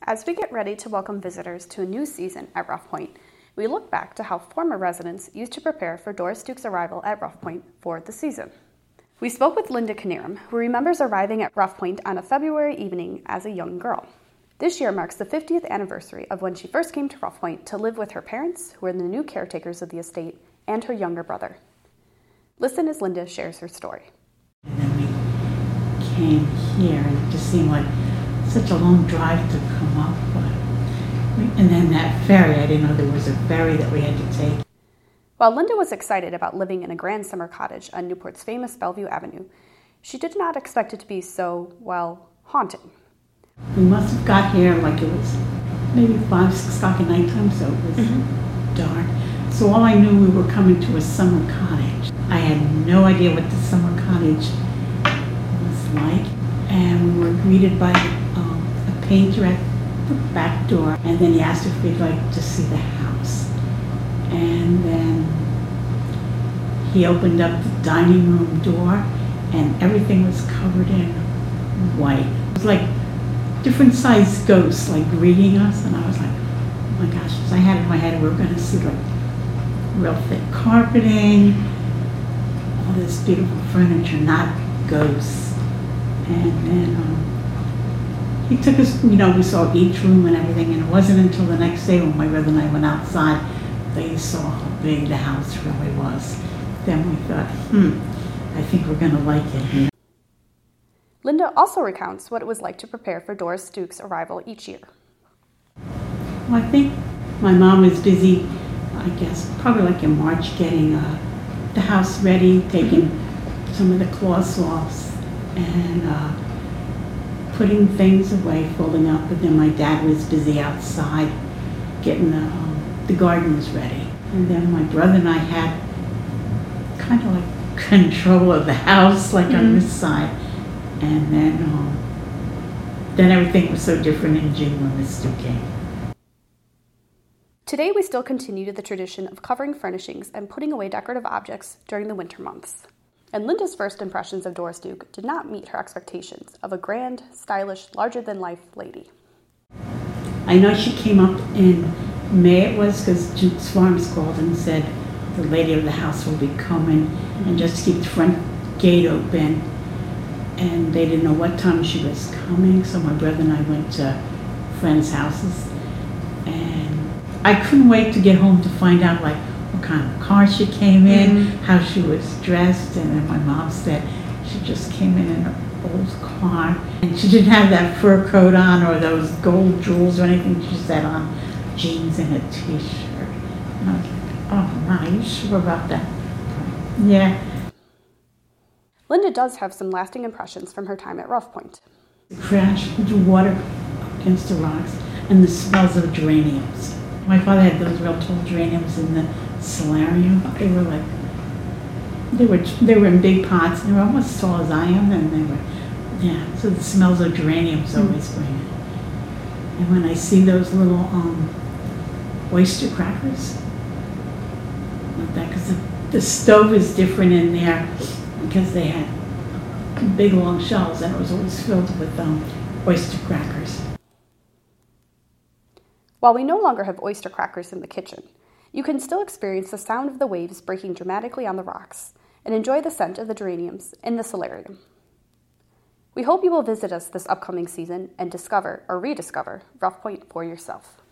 As we get ready to welcome visitors to a new season at Rough Point, we look back to how former residents used to prepare for Doris Duke's arrival at Rough Point for the season. We spoke with Linda Knierim, who remembers arriving at Rough Point on a February evening as a young girl. This year marks the 50th anniversary of when she first came to Rough Point to live with her parents, who are the new caretakers of the estate, and her younger brother. Listen as Linda shares her story. And then we came here, and it just seemed like such a long drive to come up. And then that ferry, I didn't know there was a ferry that we had to take. While Linda was excited about living in a grand summer cottage on Newport's famous Bellevue Avenue, she did not expect it to be so, haunting. We must have got here like it was maybe 5, 6 o'clock at nighttime, so it was dark. So all I knew, we were coming to a summer cottage. I had no idea what the summer cottage was like, and we were greeted by a painter at the back door, and then he asked if we'd like to see the house. And then he opened up the dining room door, and everything was covered in white. It was like different sized ghosts like greeting us, and I was like, oh my gosh, because I had in my head we were going to see like real thick carpeting, all this beautiful furniture, not ghosts. And then he took us, we saw each room and everything, and it wasn't until the next day when my brother and I went outside that you saw how big the house really was. Then we thought, I think we're going to like it here. Linda also recounts what it was like to prepare for Doris Duke's arrival each year. Well, I think my mom was busy, I guess, probably like in March, getting the house ready, taking some of the cloths off, and putting things away, folding up. But then my dad was busy outside getting the gardens ready. And then my brother and I had kind of like control of the house, like on this side. And then everything was so different in June when Miss Duke came. Today we still continue the tradition of covering furnishings and putting away decorative objects during the winter months. And Linda's first impressions of Doris Duke did not meet her expectations of a grand, stylish, larger-than-life lady. I know she came up in May, it was, because Duke's Farms called and said the lady of the house will be coming, and just keep the front gate open. And they didn't know what time she was coming, so my brother and I went to friends' houses. And I couldn't wait to get home to find out like what kind of car she came in, how she was dressed. And then my mom said she just came in an old car, and she didn't have that fur coat on or those gold jewels or anything. She just had on jeans and a t-shirt. And I was like, oh my, are you sure about that? Yeah. Linda does have some lasting impressions from her time at Rough Point. The crash of the water against the rocks and the smells of geraniums. My father had those real tall geraniums in the solarium. They were in big pots, and they were almost as tall as I am, and so the smells of geraniums always bring it. And when I see those little oyster crackers, like that, because the stove is different in there, because they had big long shelves, and it was always filled with oyster crackers. While we no longer have oyster crackers in the kitchen, you can still experience the sound of the waves breaking dramatically on the rocks and enjoy the scent of the geraniums in the solarium. We hope you will visit us this upcoming season and discover or rediscover Rough Point for yourself.